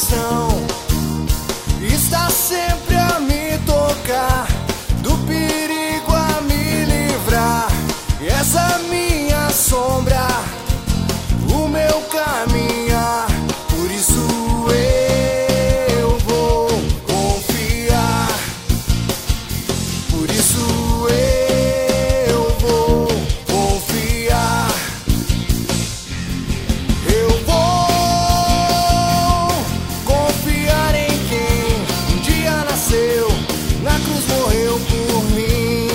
coração está sempre a me tocar, do perigo a me livrar. E essa minha sombra, o meu caminhar, por isso eu vou confiar, por isso eu vou confiar. Eu vou confiar em quem um dia nasceu, na cruz morreu por mim.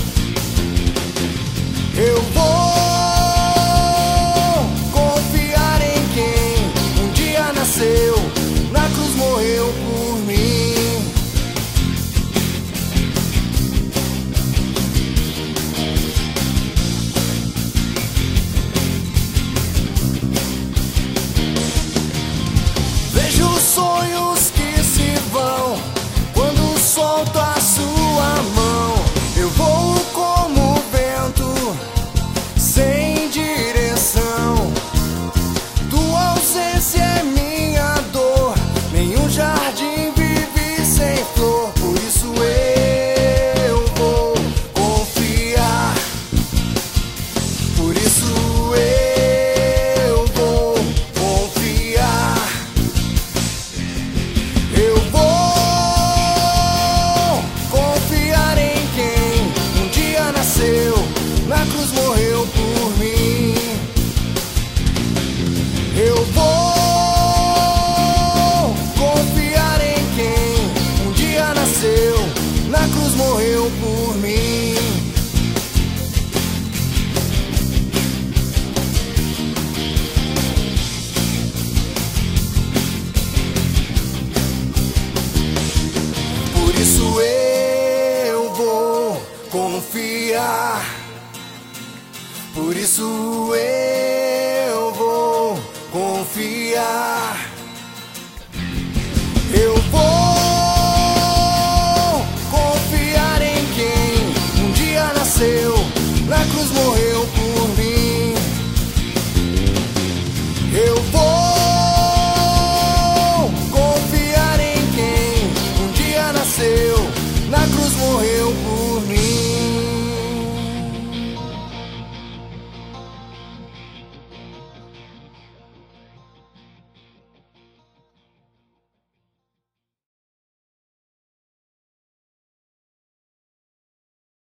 Eu vou confiar em quem um dia nasceu, na cruz morreu por mim. Vejo sonhos que se vão quando solto a sua mão. Eu vou como o vento, sem direção. Tua ausência é minha dor, nenhum jardim vive sem flor. Por isso eu vou confiar, por isso eu vou confiar. Eu vou confiar em quem um dia nasceu, na cruz morreu por mim. Eu vou confiar em quem um dia nasceu, na cruz morreu por mim. Por isso eu vou confiar, por isso eu vou confiar.